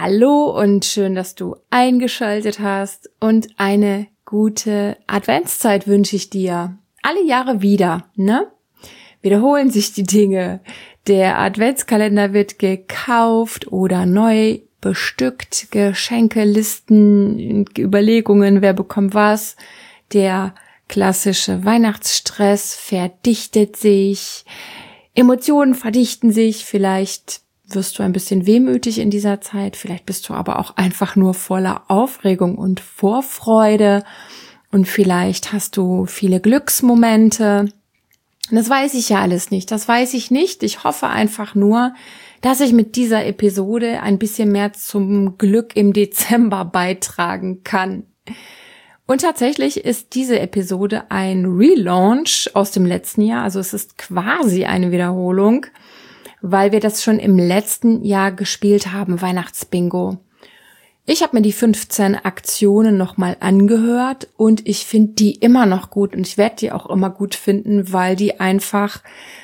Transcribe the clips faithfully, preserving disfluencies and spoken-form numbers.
Hallo und schön, dass du eingeschaltet hast und eine gute Adventszeit wünsche ich dir. Alle Jahre wieder, ne? Wiederholen sich die Dinge. Der Adventskalender wird gekauft oder neu bestückt, Geschenke, Listen, Überlegungen, wer bekommt was. Der klassische Weihnachtsstress verdichtet sich, Emotionen verdichten sich, vielleicht wirst du ein bisschen wehmütig in dieser Zeit, vielleicht bist du aber auch einfach nur voller Aufregung und Vorfreude und vielleicht hast du viele Glücksmomente. Das weiß ich ja alles nicht, das weiß ich nicht. Ich hoffe einfach nur, dass ich mit dieser Episode ein bisschen mehr zum Glück im Dezember beitragen kann. Und tatsächlich ist diese Episode ein Relaunch aus dem letzten Jahr, also es ist quasi eine Wiederholung, weil wir das schon im letzten Jahr gespielt haben, Weihnachtsbingo. Ich habe mir die fünfzehn Aktionen nochmal angehört und ich finde die immer noch gut und ich werde die auch immer gut finden, weil die einfach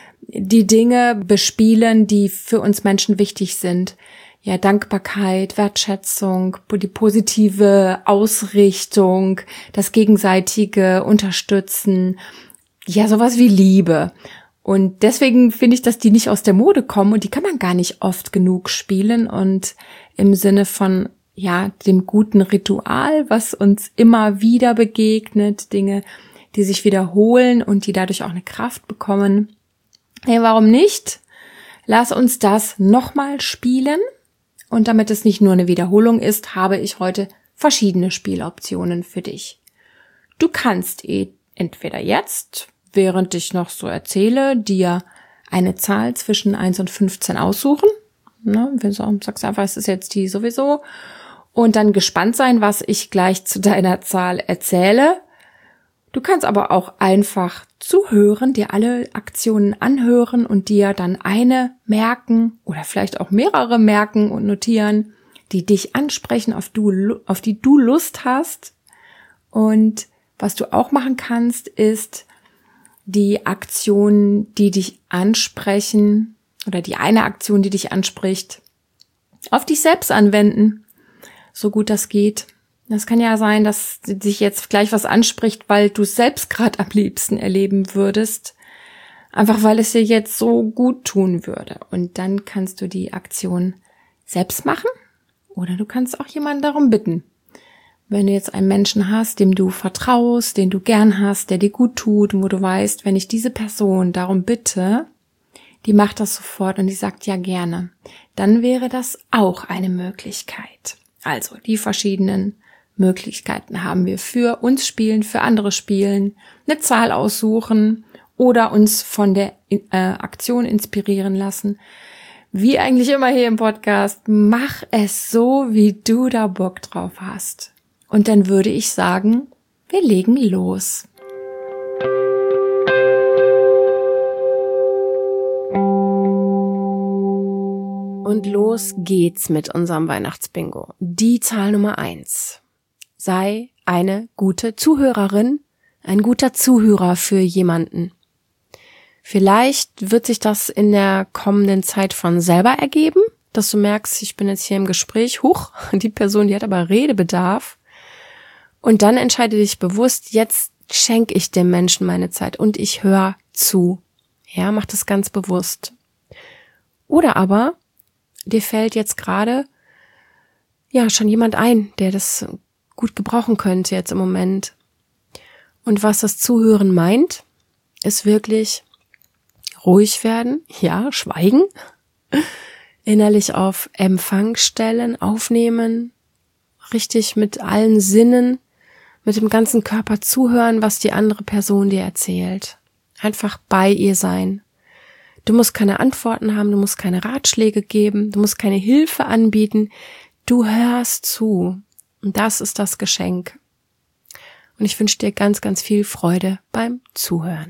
die Dinge bespielen, die für uns Menschen wichtig sind. Ja, Dankbarkeit, Wertschätzung, die positive Ausrichtung, das gegenseitige Unterstützen, ja, sowas wie Liebe. Und deswegen finde ich, dass die nicht aus der Mode kommen und die kann man gar nicht oft genug spielen und im Sinne von, ja, dem guten Ritual, was uns immer wieder begegnet, Dinge, die sich wiederholen und die dadurch auch eine Kraft bekommen. Hey, warum nicht? Lass uns das nochmal spielen. Und damit es nicht nur eine Wiederholung ist, habe ich heute verschiedene Spieloptionen für dich. Du kannst eh entweder jetzt, während ich noch so erzähle, dir eine Zahl zwischen eins und fünfzehn aussuchen. Ne, wenn du sagst einfach, es ist jetzt die sowieso. Und dann gespannt sein, was ich gleich zu deiner Zahl erzähle. Du kannst aber auch einfach zuhören, dir alle Aktionen anhören und dir dann eine merken oder vielleicht auch mehrere merken und notieren, die dich ansprechen, auf, du, auf die du Lust hast. Und was du auch machen kannst, ist die Aktionen, die dich ansprechen oder die eine Aktion, die dich anspricht, auf dich selbst anwenden, so gut das geht. Das kann ja sein, dass dich jetzt gleich was anspricht, weil du es selbst gerade am liebsten erleben würdest, einfach weil es dir jetzt so gut tun würde. Und dann kannst du die Aktion selbst machen oder du kannst auch jemanden darum bitten. Wenn du jetzt einen Menschen hast, dem du vertraust, den du gern hast, der dir gut tut und wo du weißt, wenn ich diese Person darum bitte, die macht das sofort und die sagt ja gerne, dann wäre das auch eine Möglichkeit. Also die verschiedenen Möglichkeiten haben wir für uns spielen, für andere spielen, eine Zahl aussuchen oder uns von der äh, Aktion inspirieren lassen. Wie eigentlich immer hier im Podcast, mach es so, wie du da Bock drauf hast. Und dann würde ich sagen, wir legen los. Und los geht's mit unserem Weihnachtsbingo. Die Zahl Nummer eins. Sei eine gute Zuhörerin, ein guter Zuhörer für jemanden. Vielleicht wird sich das in der kommenden Zeit von selber ergeben, dass du merkst, ich bin jetzt hier im Gespräch, huch, die Person, die hat aber Redebedarf. Und dann entscheide dich bewusst, jetzt schenke ich dem Menschen meine Zeit und ich höre zu. Ja, mach das ganz bewusst. Oder aber, dir fällt jetzt gerade, ja, schon jemand ein, der das gut gebrauchen könnte jetzt im Moment. Und was das Zuhören meint, ist wirklich ruhig werden, ja, schweigen, innerlich auf Empfang stellen, aufnehmen, richtig mit allen Sinnen, mit dem ganzen Körper zuhören, was die andere Person dir erzählt. Einfach bei ihr sein. Du musst keine Antworten haben, du musst keine Ratschläge geben, du musst keine Hilfe anbieten. Du hörst zu. Und das ist das Geschenk. Und ich wünsche dir ganz, ganz viel Freude beim Zuhören.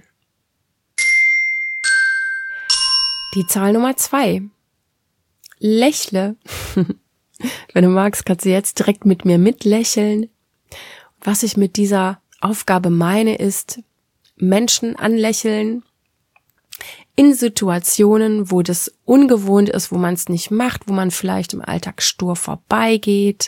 Die Zahl Nummer zwei. Lächle. Wenn du magst, kannst du jetzt direkt mit mir mitlächeln. Was ich mit dieser Aufgabe meine, ist Menschen anlächeln, In Situationen, wo das ungewohnt ist, wo man es nicht macht, wo man vielleicht im Alltag stur vorbeigeht,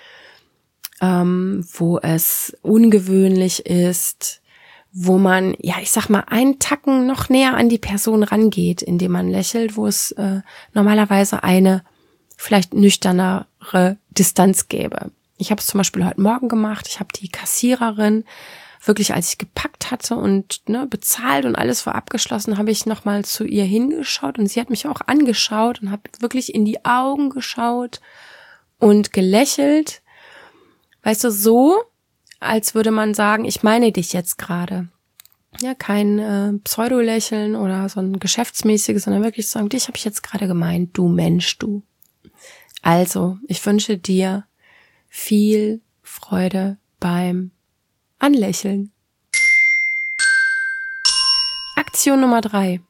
ähm, wo es ungewöhnlich ist, wo man, ja, ich sag mal, einen Tacken noch näher an die Person rangeht, indem man lächelt, wo es äh, normalerweise eine vielleicht nüchternere Distanz gäbe. Ich habe es zum Beispiel heute Morgen gemacht. Ich habe die Kassiererin wirklich, als ich gepackt hatte und ne, bezahlt und alles war abgeschlossen, habe ich nochmal zu ihr hingeschaut und sie hat mich auch angeschaut und habe wirklich in die Augen geschaut und gelächelt. Weißt du, so, als würde man sagen, ich meine dich jetzt gerade. Ja, kein äh, Pseudo-Lächeln oder so ein geschäftsmäßiges, sondern wirklich sagen, dich habe ich jetzt gerade gemeint, du Mensch, du. Also, ich wünsche dir viel Freude beim Anlächeln. Aktion Nummer drei.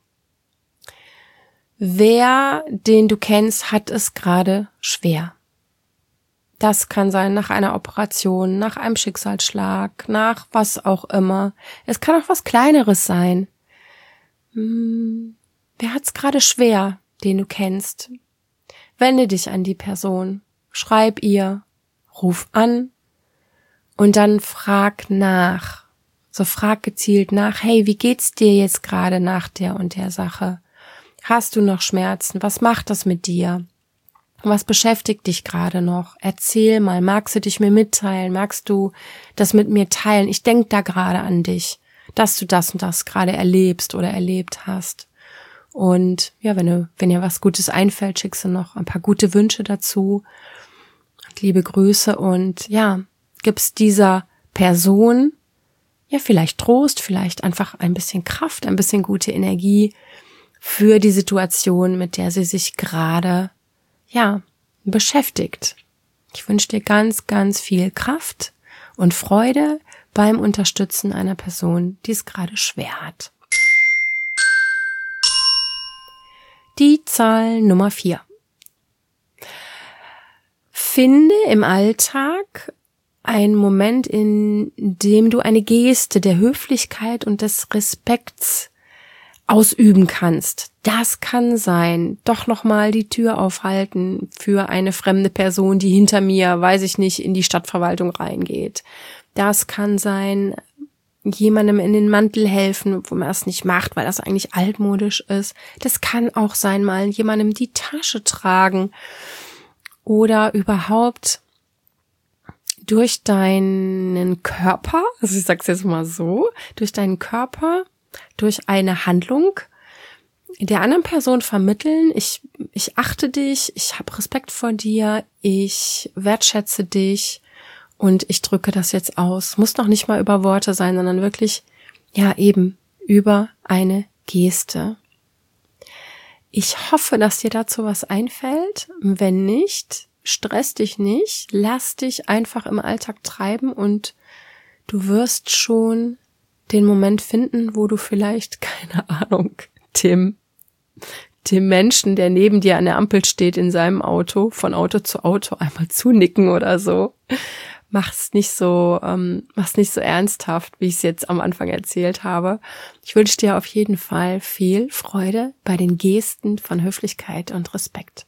Wer, den du kennst, hat es gerade schwer. Das kann sein nach einer Operation, nach einem Schicksalsschlag, nach was auch immer. Es kann auch was Kleineres sein. Hm, wer hat es gerade schwer, den du kennst? Wende dich an die Person, schreib ihr, ruf an und dann frag nach. So frag gezielt nach, hey, wie geht's dir jetzt gerade nach der und der Sache? Hast du noch Schmerzen? Was macht das mit dir? Was beschäftigt dich gerade noch? Erzähl mal, magst du dich mir mitteilen? Magst du das mit mir teilen? Ich denk da gerade an dich, dass du das und das gerade erlebst oder erlebt hast. Und ja, wenn du, wenn dir was Gutes einfällt, schickst du noch ein paar gute Wünsche dazu. Liebe Grüße und ja, gibst dieser Person ja vielleicht Trost, vielleicht einfach ein bisschen Kraft, ein bisschen gute Energie für die Situation, mit der sie sich gerade ja beschäftigt. Ich wünsche dir ganz, ganz viel Kraft und Freude beim Unterstützen einer Person, die es gerade schwer hat. Die Zahl Nummer vier. Finde im Alltag einen Moment, in dem du eine Geste der Höflichkeit und des Respekts ausüben kannst. Das kann sein, doch nochmal die Tür aufhalten für eine fremde Person, die hinter mir, weiß ich nicht, in die Stadtverwaltung reingeht. Das kann sein, jemandem in den Mantel helfen, wo man es nicht macht, weil das eigentlich altmodisch ist. Das kann auch sein, mal jemandem die Tasche tragen oder überhaupt durch deinen Körper, also ich sag's jetzt mal so, durch deinen Körper, durch eine Handlung der anderen Person vermitteln, ich, ich achte dich, ich habe Respekt vor dir, ich wertschätze dich und ich drücke das jetzt aus. Muss noch nicht mal über Worte sein, sondern wirklich, ja eben, über eine Geste. Ich hoffe, dass dir dazu was einfällt. Wenn nicht, stress dich nicht, lass dich einfach im Alltag treiben und du wirst schon den Moment finden, wo du vielleicht, keine Ahnung, dem, dem Menschen, der neben dir an der Ampel steht in seinem Auto, von Auto zu Auto einmal zunicken oder so. Mach's nicht so, ähm, mach's nicht so ernsthaft, wie ich es jetzt am Anfang erzählt habe. Ich wünsche dir auf jeden Fall viel Freude bei den Gesten von Höflichkeit und Respekt.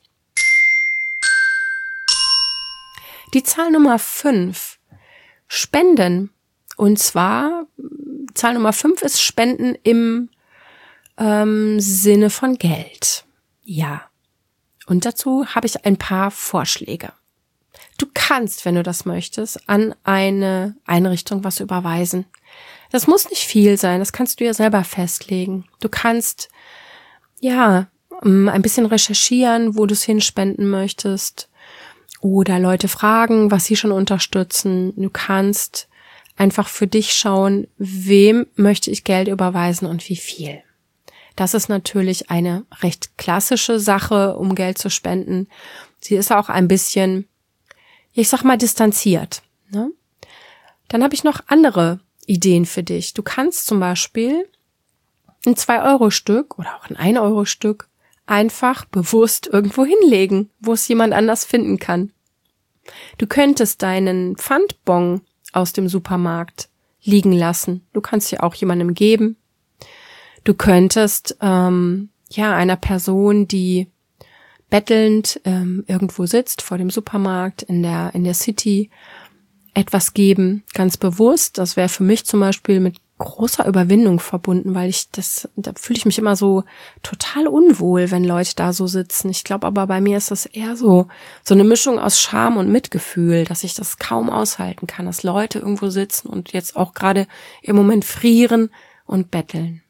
Die Zahl Nummer fünf. Spenden. Und zwar, Zahl Nummer fünf ist Spenden im ähm, Sinne von Geld. Ja. Und dazu habe ich ein paar Vorschläge. Du kannst, wenn du das möchtest, an eine Einrichtung was überweisen. Das muss nicht viel sein, das kannst du ja selber festlegen. Du kannst, ja, ein bisschen recherchieren, wo du es hinspenden möchtest. Oder Leute fragen, was sie schon unterstützen. Du kannst einfach für dich schauen, wem möchte ich Geld überweisen und wie viel. Das ist natürlich eine recht klassische Sache, um Geld zu spenden. Sie ist auch ein bisschen, ich sag mal, distanziert. Ne? Dann habe ich noch andere Ideen für dich. Du kannst zum Beispiel ein zwei Euro Stück oder auch ein ein Euro Stück einfach bewusst irgendwo hinlegen, wo es jemand anders finden kann. Du könntest deinen Pfandbon aus dem Supermarkt liegen lassen. Du kannst sie auch jemandem geben. Du könntest ähm, ja einer Person, die bettelnd ähm, irgendwo sitzt vor dem Supermarkt in der in der City, etwas geben, ganz bewusst. Das wäre für mich zum Beispiel mit großer Überwindung verbunden, weil ich das, da fühle ich mich immer so total unwohl, wenn Leute da so sitzen. Ich glaube aber bei mir ist das eher so, so eine Mischung aus Scham und Mitgefühl, dass ich das kaum aushalten kann, dass Leute irgendwo sitzen und jetzt auch gerade im Moment frieren und betteln.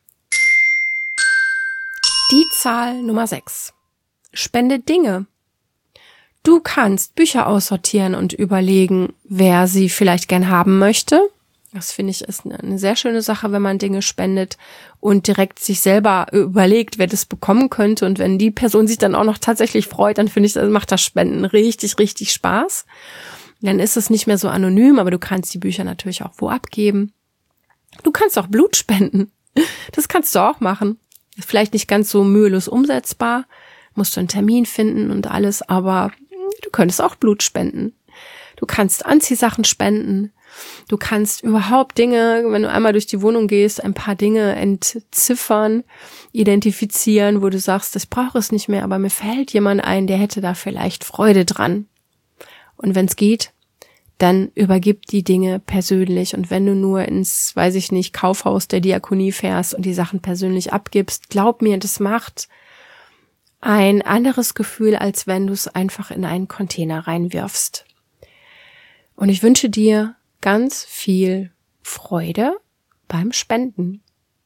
Die Zahl Nummer sechs. Spende Dinge. Du kannst Bücher aussortieren und überlegen, wer sie vielleicht gern haben möchte. Das finde ich ist eine sehr schöne Sache, wenn man Dinge spendet und direkt sich selber überlegt, wer das bekommen könnte. Und wenn die Person sich dann auch noch tatsächlich freut, dann finde ich, das macht das Spenden richtig, richtig Spaß. Dann ist es nicht mehr so anonym, aber du kannst die Bücher natürlich auch wo abgeben. Du kannst auch Blut spenden. Das kannst du auch machen. Ist vielleicht nicht ganz so mühelos umsetzbar. Musst du einen Termin finden und alles, aber du könntest auch Blut spenden. Du kannst Anziehsachen spenden. Du kannst überhaupt Dinge, wenn du einmal durch die Wohnung gehst, ein paar Dinge entziffern, identifizieren, wo du sagst, ich brauche es nicht mehr, aber mir fällt jemand ein, der hätte da vielleicht Freude dran. Und wenn es geht, dann übergib die Dinge persönlich. Und wenn du nur ins, weiß ich nicht, Kaufhaus der Diakonie fährst und die Sachen persönlich abgibst, glaub mir, das macht ein anderes Gefühl, als wenn du es einfach in einen Container reinwirfst. Und ich wünsche dir ganz viel Freude beim Spenden.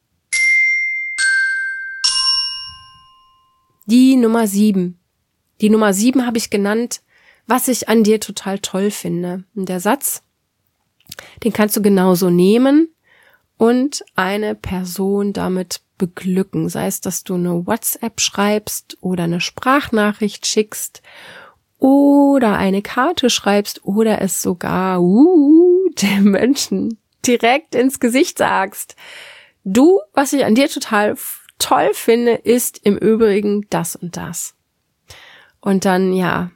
Die Nummer sieben. Die Nummer sieben habe ich genannt, was ich an dir total toll finde. Und der Satz, den kannst du genauso nehmen und eine Person damit beglücken. Sei es, dass du eine WhatsApp schreibst oder eine Sprachnachricht schickst oder eine Karte schreibst oder es sogar uh, dem Menschen direkt ins Gesicht sagst. Du, was ich an dir total toll finde, ist im Übrigen das und das. Und dann, ja,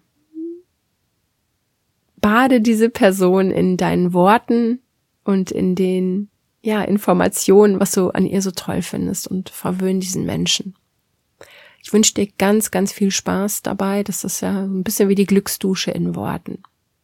bade diese Person in deinen Worten und in den, ja, Informationen, was du an ihr so toll findest und verwöhn diesen Menschen. Ich wünsche dir ganz, ganz viel Spaß dabei. Das ist ja ein bisschen wie die Glücksdusche in Worten.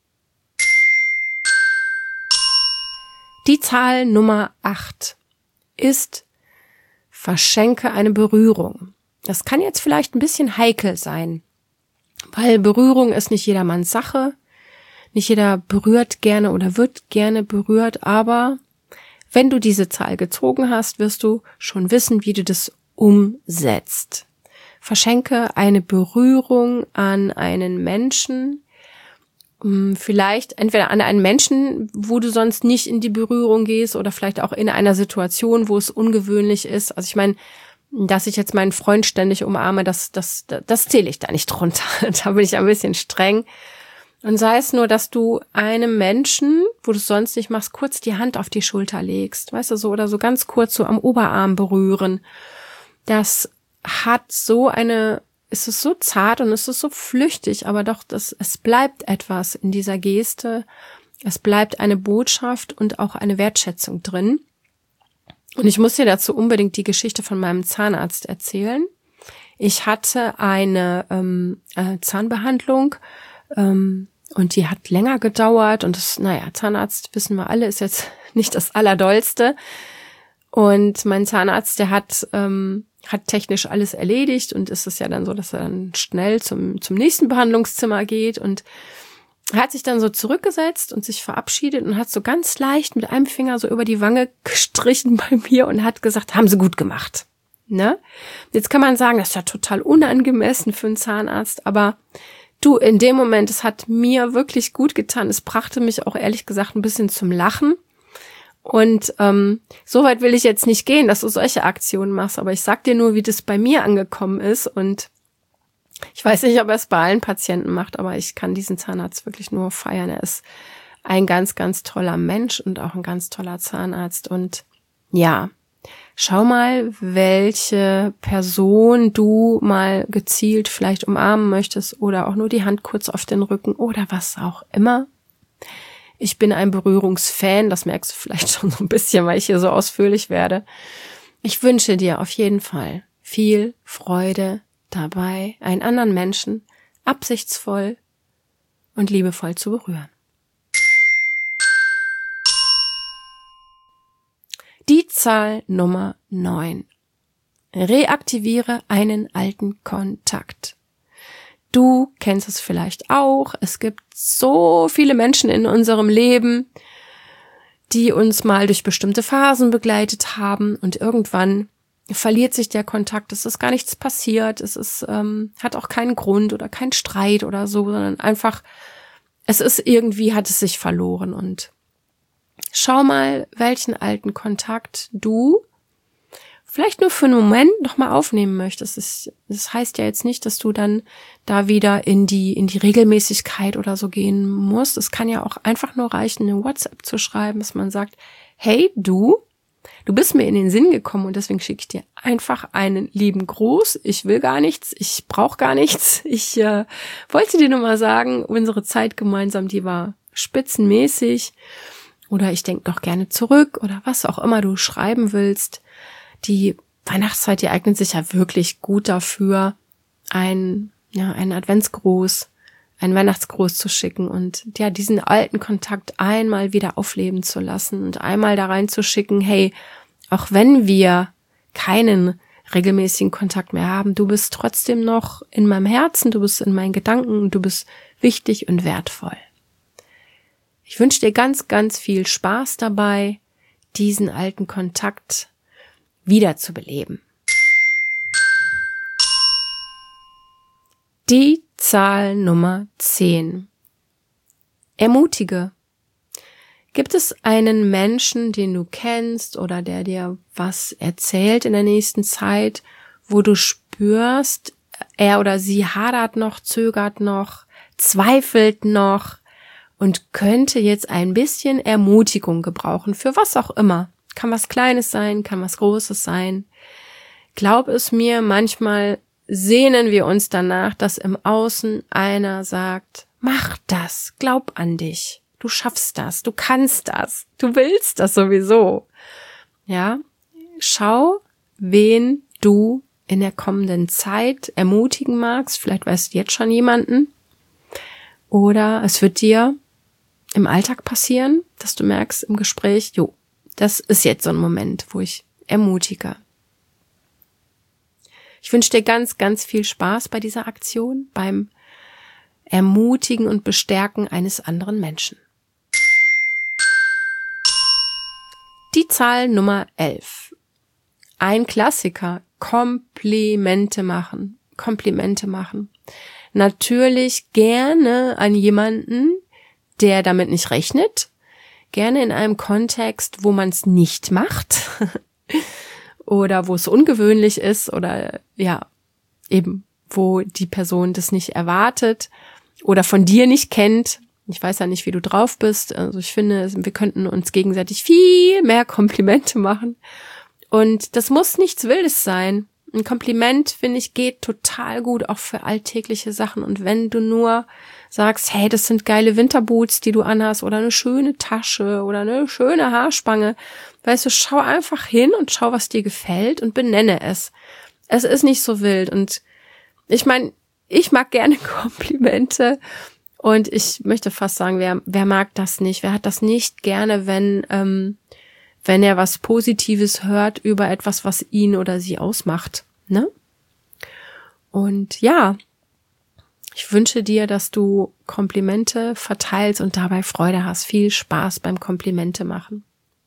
Die Zahl Nummer acht ist: Verschenke eine Berührung. Das kann jetzt vielleicht ein bisschen heikel sein, weil Berührung ist nicht jedermanns Sache. Nicht jeder berührt gerne oder wird gerne berührt, aber wenn du diese Zahl gezogen hast, wirst du schon wissen, wie du das umsetzt. Verschenke eine Berührung an einen Menschen, vielleicht entweder an einen Menschen, wo du sonst nicht in die Berührung gehst oder vielleicht auch in einer Situation, wo es ungewöhnlich ist. Also ich meine, dass ich jetzt meinen Freund ständig umarme, das, das, das zähle ich da nicht drunter. Da bin ich ein bisschen streng. Und sei es nur, dass du einem Menschen, wo du es sonst nicht machst, kurz die Hand auf die Schulter legst, weißt du, so oder so ganz kurz so am Oberarm berühren. Das hat so eine, es ist so zart und es ist so flüchtig, aber doch, das, es bleibt etwas in dieser Geste. Es bleibt eine Botschaft und auch eine Wertschätzung drin. Und ich muss dir dazu unbedingt die Geschichte von meinem Zahnarzt erzählen. Ich hatte eine ähm, äh, Zahnbehandlung, ähm, und die hat länger gedauert und das, naja, Zahnarzt, wissen wir alle, ist jetzt nicht das Allerdollste. Und mein Zahnarzt, der hat ähm, hat technisch alles erledigt und ist es ja dann so, dass er dann schnell zum zum nächsten Behandlungszimmer geht und er hat sich dann so zurückgesetzt und sich verabschiedet und hat so ganz leicht mit einem Finger so über die Wange gestrichen bei mir und hat gesagt, haben Sie gut gemacht. Ne? Jetzt kann man sagen, das ist ja total unangemessen für einen Zahnarzt, aber du, in dem Moment, es hat mir wirklich gut getan. Es brachte mich auch ehrlich gesagt ein bisschen zum Lachen. Und ähm, so weit will ich jetzt nicht gehen, dass du solche Aktionen machst. Aber ich sag dir nur, wie das bei mir angekommen ist. Und ich weiß nicht, ob er es bei allen Patienten macht, aber ich kann diesen Zahnarzt wirklich nur feiern. Er ist ein ganz, ganz toller Mensch und auch ein ganz toller Zahnarzt. Und ja, schau mal, welche Person du mal gezielt vielleicht umarmen möchtest oder auch nur die Hand kurz auf den Rücken oder was auch immer. Ich bin ein Berührungsfan, das merkst du vielleicht schon so ein bisschen, weil ich hier so ausführlich werde. Ich wünsche dir auf jeden Fall viel Freude dabei, einen anderen Menschen absichtsvoll und liebevoll zu berühren. Die Zahl Nummer neun. Reaktiviere einen alten Kontakt. Du kennst es vielleicht auch. Es gibt so viele Menschen in unserem Leben, die uns mal durch bestimmte Phasen begleitet haben und irgendwann verliert sich der Kontakt. Es ist gar nichts passiert. Es ist, ähm, hat auch keinen Grund oder keinen Streit oder so, sondern einfach, es ist irgendwie, hat es sich verloren. Und schau mal, welchen alten Kontakt du vielleicht nur für einen Moment nochmal aufnehmen möchtest. Das, das heißt ja jetzt nicht, dass du dann da wieder in die in die Regelmäßigkeit oder so gehen musst. Es kann ja auch einfach nur reichen, eine WhatsApp zu schreiben, dass man sagt, hey du, du bist mir in den Sinn gekommen und deswegen schicke ich dir einfach einen lieben Gruß. Ich will gar nichts, ich brauche gar nichts. Ich äh, wollte dir nur mal sagen, unsere Zeit gemeinsam, die war spitzenmäßig. Oder ich denke noch gerne zurück oder was auch immer du schreiben willst. Die Weihnachtszeit, die eignet sich ja wirklich gut dafür, ein, ja, einen Adventsgruß, einen Weihnachtsgruß zu schicken und ja, diesen alten Kontakt einmal wieder aufleben zu lassen und einmal da reinzuschicken, hey, auch wenn wir keinen regelmäßigen Kontakt mehr haben, du bist trotzdem noch in meinem Herzen, du bist in meinen Gedanken und du bist wichtig und wertvoll. Ich wünsche dir ganz, ganz viel Spaß dabei, diesen alten Kontakt wiederzubeleben. Die Zahl Nummer zehn. Ermutige. Gibt es einen Menschen, den du kennst oder der dir was erzählt in der nächsten Zeit, wo du spürst, er oder sie hadert noch, zögert noch, zweifelt noch und könnte jetzt ein bisschen Ermutigung gebrauchen, für was auch immer. Kann was Kleines sein, kann was Großes sein. Glaub es mir, manchmal sehnen wir uns danach, dass im Außen einer sagt, mach das, glaub an dich, du schaffst das, du kannst das, du willst das sowieso. Ja, schau, wen du in der kommenden Zeit ermutigen magst. Vielleicht weißt du jetzt schon jemanden. Oder es wird dir im Alltag passieren, dass du merkst im Gespräch, jo, das ist jetzt so ein Moment, wo ich ermutige. Ich wünsche dir ganz, ganz viel Spaß bei dieser Aktion, beim Ermutigen und Bestärken eines anderen Menschen. Die Zahl Nummer elf. Ein Klassiker. Komplimente machen. Komplimente machen. Natürlich gerne an jemanden, der damit nicht rechnet. Gerne in einem Kontext, wo man es nicht macht oder wo es ungewöhnlich ist oder ja, eben, wo die Person das nicht erwartet oder von dir nicht kennt. Ich weiß ja nicht, wie du drauf bist. Also ich finde, wir könnten uns gegenseitig viel mehr Komplimente machen. Und das muss nichts Wildes sein. Ein Kompliment, finde ich, geht total gut auch für alltägliche Sachen. Und wenn du nur sagst, hey, das sind geile Winterboots, die du anhast oder eine schöne Tasche oder eine schöne Haarspange, weißt du, schau einfach hin und schau, was dir gefällt und benenne es. Es ist nicht so wild. Und ich meine, ich mag gerne Komplimente und ich möchte fast sagen, wer, wer mag das nicht? Wer hat das nicht gerne, wenn, ähm, wenn er was Positives hört über etwas, was ihn oder sie ausmacht, ne? Und ja, ich wünsche dir, dass du Komplimente verteilst und dabei Freude hast. Viel Spaß beim Komplimente machen.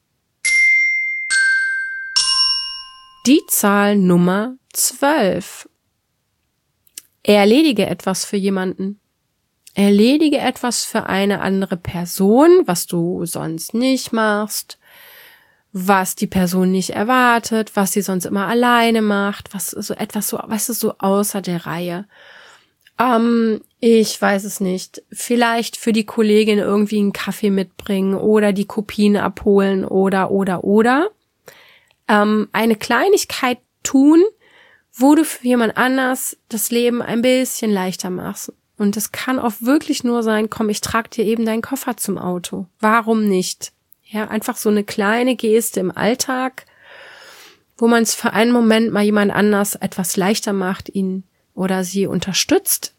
Die Zahl Nummer zwölf. Erledige etwas für jemanden. Erledige etwas für eine andere Person, was du sonst nicht machst, was die Person nicht erwartet, was sie sonst immer alleine macht, was so etwas so, was ist so außer der Reihe. Ähm, ich weiß es nicht. Vielleicht für die Kollegin irgendwie einen Kaffee mitbringen oder die Kopien abholen oder, oder, oder. Ähm, eine Kleinigkeit tun, wo du für jemand anders das Leben ein bisschen leichter machst. Und es kann auch wirklich nur sein, komm, ich trage dir eben deinen Koffer zum Auto. Warum nicht? Ja, einfach so eine kleine Geste im Alltag, wo man es für einen Moment mal jemand anders etwas leichter macht, ihn oder sie unterstützt.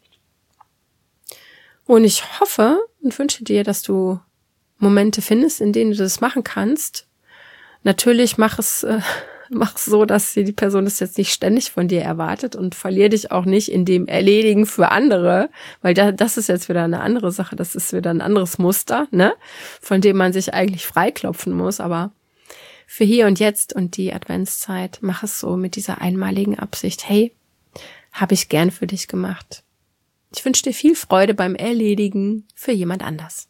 Und ich hoffe und wünsche dir, dass du Momente findest, in denen du das machen kannst. Natürlich mach es, äh, mach es so, dass die Person das jetzt nicht ständig von dir erwartet und verlier dich auch nicht in dem Erledigen für andere, weil da, das ist jetzt wieder eine andere Sache, das ist wieder ein anderes Muster, ne, von dem man sich eigentlich freiklopfen muss, aber für hier und jetzt und die Adventszeit mach es so mit dieser einmaligen Absicht, hey, habe ich gern für dich gemacht. Ich wünsche dir viel Freude beim Erledigen für jemand anders.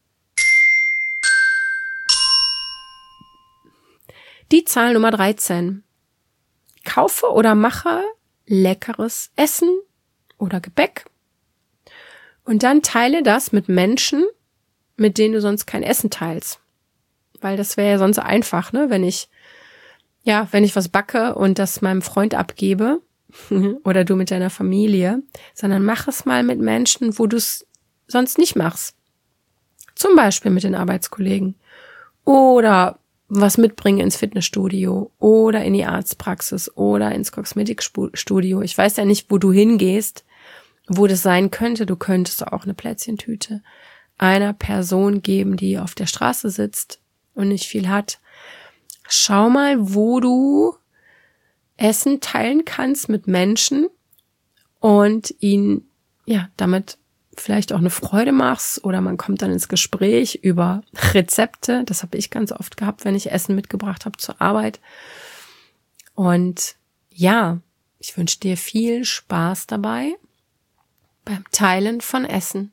Die Zahl Nummer dreizehn. Kaufe oder mache leckeres Essen oder Gebäck und dann teile das mit Menschen, mit denen du sonst kein Essen teilst. Weil das wäre ja sonst einfach, ne, wenn ich, ja, wenn ich was backe und das meinem Freund abgebe oder du mit deiner Familie, sondern mach es mal mit Menschen, wo du es sonst nicht machst. Zum Beispiel mit den Arbeitskollegen oder was mitbringen ins Fitnessstudio oder in die Arztpraxis oder ins Kosmetikstudio. Ich weiß ja nicht, wo du hingehst, wo das sein könnte. Du könntest auch eine Plätzchentüte einer Person geben, die auf der Straße sitzt und nicht viel hat. Schau mal, wo du Essen teilen kannst mit Menschen und ihnen ja damit vielleicht auch eine Freude machst oder man kommt dann ins Gespräch über Rezepte. Das habe ich ganz oft gehabt, wenn ich Essen mitgebracht habe zur Arbeit. Und ja, ich wünsche dir viel Spaß dabei beim Teilen von Essen.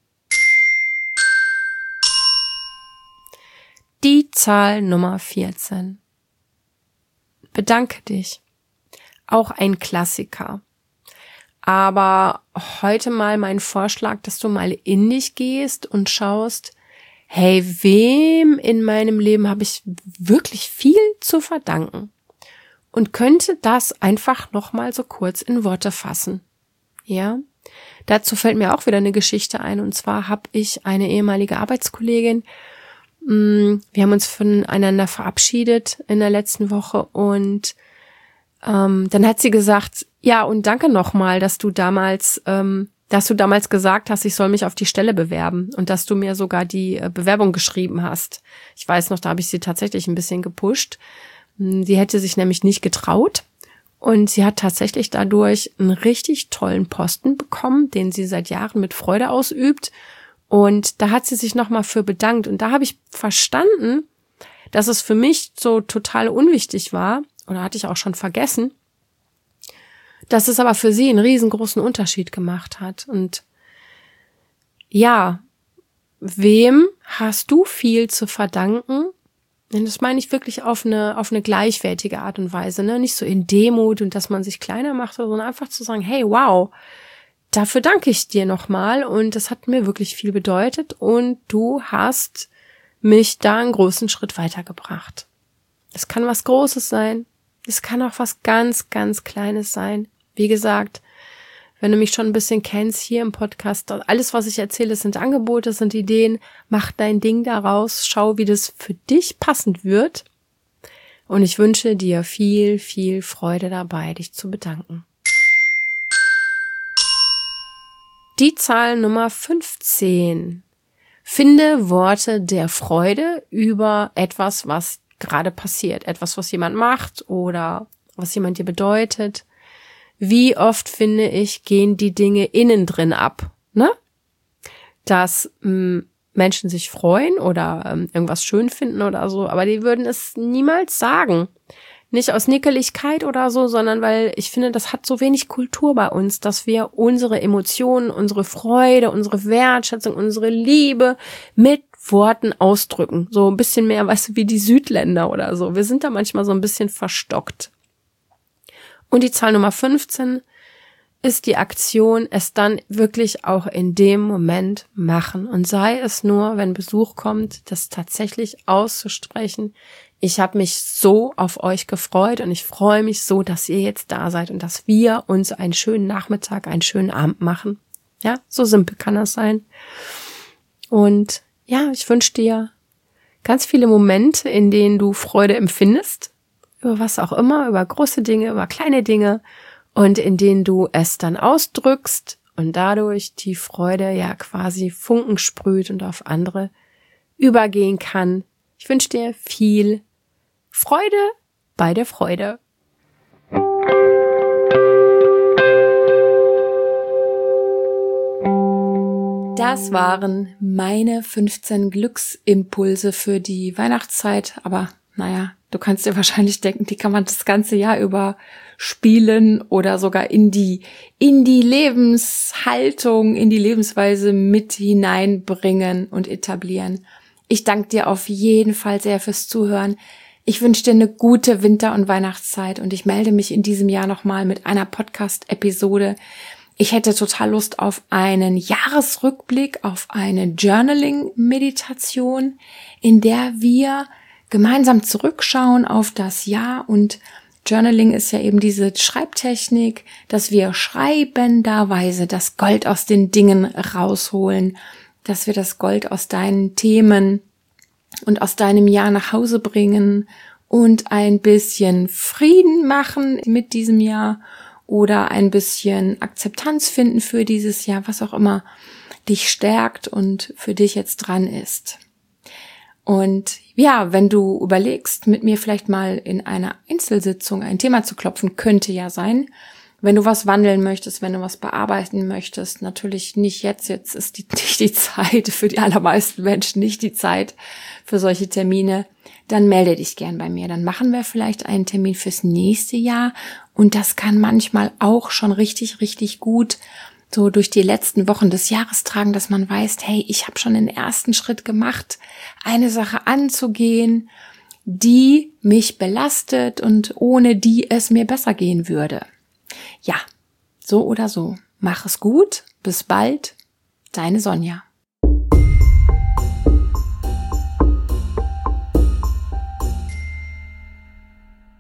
Die Zahl Nummer vierzehn. Bedanke dich. Auch ein Klassiker. Aber heute mal mein Vorschlag, dass du mal in dich gehst und schaust, hey, wem in meinem Leben habe ich wirklich viel zu verdanken? Und könnte das einfach nochmal so kurz in Worte fassen. Ja, dazu fällt mir auch wieder eine Geschichte ein. Und zwar habe ich eine ehemalige Arbeitskollegin, wir haben uns voneinander verabschiedet in der letzten Woche und ähm, dann hat sie gesagt, ja, und danke nochmal, dass du damals, ähm, dass du damals gesagt hast, ich soll mich auf die Stelle bewerben und dass du mir sogar die äh, Bewerbung geschrieben hast. Ich weiß noch, da habe ich sie tatsächlich ein bisschen gepusht. Sie hätte sich nämlich nicht getraut und sie hat tatsächlich dadurch einen richtig tollen Posten bekommen, den sie seit Jahren mit Freude ausübt. Und da hat sie sich nochmal für bedankt. Und da habe ich verstanden, dass es für mich so total unwichtig war, oder hatte ich auch schon vergessen, dass es aber für sie einen riesengroßen Unterschied gemacht hat. Und ja, wem hast du viel zu verdanken? Und das meine ich wirklich auf eine, auf eine gleichwertige Art und Weise, ne? Nicht so in Demut und dass man sich kleiner macht, sondern einfach zu sagen, hey, wow, dafür danke ich dir nochmal und das hat mir wirklich viel bedeutet und du hast mich da einen großen Schritt weitergebracht. Das kann was Großes sein, es kann auch was ganz, ganz Kleines sein. Wie gesagt, wenn du mich schon ein bisschen kennst hier im Podcast, alles, was ich erzähle, sind Angebote, sind Ideen, mach dein Ding daraus, schau, wie das für dich passend wird und ich wünsche dir viel, viel Freude dabei, dich zu bedanken. Die Zahl Nummer fünfzehn. Finde Worte der Freude über etwas, was gerade passiert. Etwas, was jemand macht oder was jemand dir bedeutet. Wie oft, finde ich, gehen die Dinge innen drin ab, ne? Dass mh, Menschen sich freuen oder ähm, irgendwas schön finden oder so, aber die würden es niemals sagen. Nicht aus Nickeligkeit oder so, sondern weil ich finde, das hat so wenig Kultur bei uns, dass wir unsere Emotionen, unsere Freude, unsere Wertschätzung, unsere Liebe mit Worten ausdrücken. So ein bisschen mehr, weißt du, wie die Südländer oder so. Wir sind da manchmal so ein bisschen verstockt. Und die Zahl Nummer fünfzehn ist die Aktion, es dann wirklich auch in dem Moment machen. Und sei es nur, wenn Besuch kommt, das tatsächlich auszusprechen. Ich habe mich so auf euch gefreut und ich freue mich so, dass ihr jetzt da seid und dass wir uns einen schönen Nachmittag, einen schönen Abend machen. Ja, so simpel kann das sein. Und ja, ich wünsche dir ganz viele Momente, in denen du Freude empfindest über was auch immer, über große Dinge, über kleine Dinge und in denen du es dann ausdrückst und dadurch die Freude ja quasi Funken sprüht und auf andere übergehen kann. Ich wünsche dir viel Freude bei der Freude. Das waren meine fünfzehn Glücksimpulse für die Weihnachtszeit. Aber naja, du kannst dir wahrscheinlich denken, die kann man das ganze Jahr über spielen oder sogar in die, in die Lebenshaltung, in die Lebensweise mit hineinbringen und etablieren. Ich danke dir auf jeden Fall sehr fürs Zuhören. Ich wünsche dir eine gute Winter- und Weihnachtszeit und ich melde mich in diesem Jahr nochmal mit einer Podcast-Episode. Ich hätte total Lust auf einen Jahresrückblick, auf eine Journaling-Meditation, in der wir gemeinsam zurückschauen auf das Jahr. Und Journaling ist ja eben diese Schreibtechnik, dass wir schreibenderweise das Gold aus den Dingen rausholen, dass wir das Gold aus deinen Themen und aus deinem Jahr nach Hause bringen und ein bisschen Frieden machen mit diesem Jahr oder ein bisschen Akzeptanz finden für dieses Jahr, was auch immer dich stärkt und für dich jetzt dran ist. Und ja, wenn du überlegst, mit mir vielleicht mal in einer Einzelsitzung ein Thema zu klopfen, könnte ja sein, wenn du was wandeln möchtest, wenn du was bearbeiten möchtest, natürlich nicht jetzt, jetzt ist die, nicht die Zeit, für die allermeisten Menschen nicht die Zeit für solche Termine, dann melde dich gern bei mir. Dann machen wir vielleicht einen Termin fürs nächste Jahr und das kann manchmal auch schon richtig, richtig gut so durch die letzten Wochen des Jahres tragen, dass man weiß, hey, ich habe schon den ersten Schritt gemacht, eine Sache anzugehen, die mich belastet und ohne die es mir besser gehen würde. Ja, so oder so. Mach es gut. Bis bald. Deine Sonja.